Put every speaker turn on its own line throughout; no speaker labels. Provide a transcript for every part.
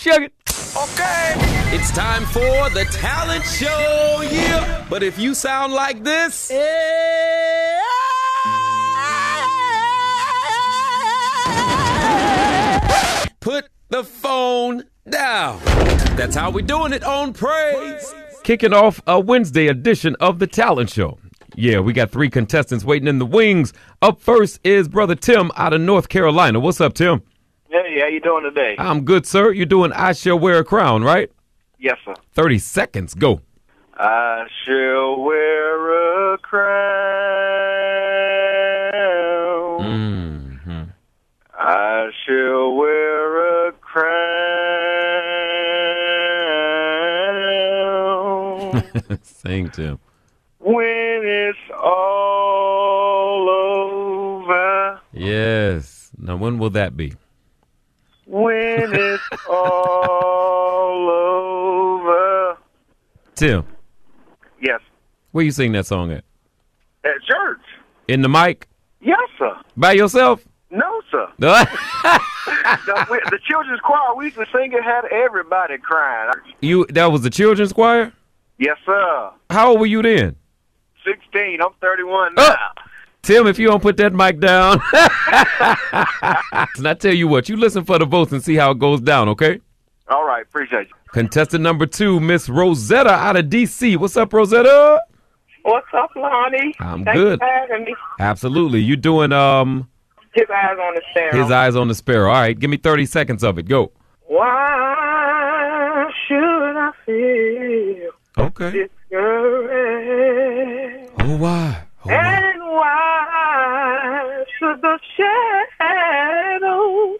sugar.
Okay. It's time for the talent show, yeah. But if you sound like this, put the phone down. That's how we're doing it on Praise.
Kicking off a Wednesday edition of the talent show. Yeah, we got 3 contestants waiting in the wings. Up first is Brother Tim out of North Carolina. What's up, Tim?
Hey, how you doing today?
I'm good, sir. You're doing I Shall Wear a Crown, right?
Yes, sir.
30 seconds, go.
I shall wear a crown.
Mm-hmm.
I shall wear a crown.
Sing, Tim.
When it's all over.
Yes. Now, when will that be?
When it's all over.
Tim,
Yes.
where you sing that song at?
At church.
In the mic?
Yes, sir.
By yourself?
No, sir.
No.
The children's choir, we used to sing it, had everybody crying.
That was the children's choir?
Yes, sir.
How old were you then?
16. I'm 31 now.
Tim, if you don't put that mic down. And I tell you what, you listen for the votes and see how it goes down, okay?
All right. Appreciate you.
Contestant number 2, Miss Rosetta out of D.C. What's up, Rosetta?
What's up, Lonnie?
I'm
Thanks
good.
for having me.
Absolutely. You doing
His eyes on the sparrow.
His Eyes on the Sparrow. All right, give me 30 seconds of it. Go.
Why should I feel
Okay.
discouraged?
Oh, why? Oh, why?
And why should the shadows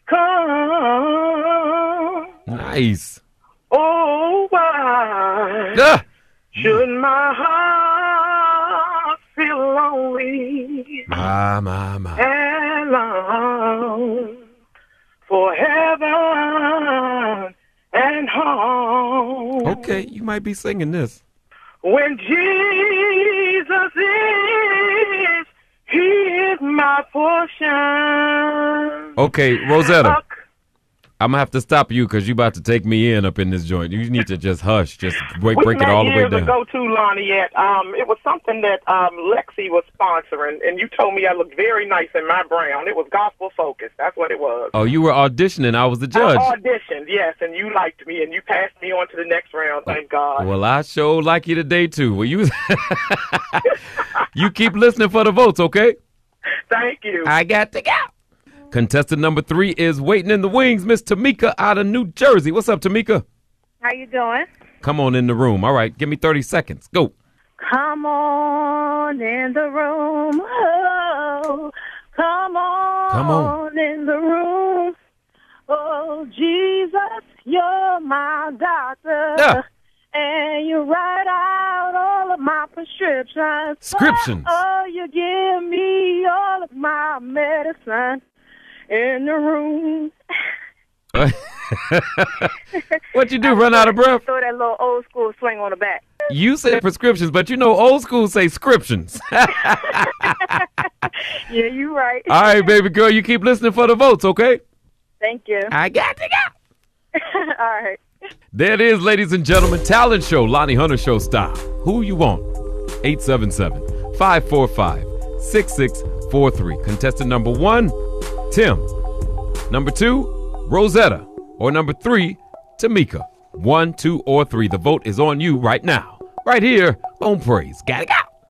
come?
Nice.
Oh, why
Ah!
should my heart feel lonely
My.
and long for heaven and home?
Okay, you might be singing this.
When Jesus is, He is my portion.
Okay, Rosetta, I'm going to have to stop you because you about to take me in up in this joint. You need to just hush. Just break it all the way
years
down.
ago, too, Lonnie, it was something that Lexi was sponsoring, and you told me I looked very nice in my brown. It was gospel focused. That's what it was.
Oh, you were auditioning. I was the judge.
I auditioned, yes, and you liked me, and you passed me on to the next round, thank God.
Well, I sure like you today, too. Well, you keep listening for the votes, okay?
Thank you.
I got to go. Contestant number 3 is waiting in the wings, Miss Tamika out of New Jersey. What's up, Tamika?
How you doing?
Come on in the room. All right, give me 30 seconds. Go.
Come on in the room. Oh, come on in the room. Oh, Jesus, you're my doctor.
Yeah.
And you write out all of my prescriptions.
Scriptions.
Oh, you give me all of my medicine in the room.
What'd you do, run out of breath?
Throw that little old school swing on the back.
You said prescriptions, but you know old school say scriptions.
Yeah, you right.
All right, baby girl, you keep listening for the votes, okay?
Thank you.
I got to go.
All right.
There it is, ladies and gentlemen. Talent show, Lonnie Hunter show style. Who you want? 877-545-6643. Contestant number 1, Tim. Number 2, Rosetta. Or number 3, Tamika. 1, 2, or 3. The vote is on you right now. Right here on Praise. Gotta go.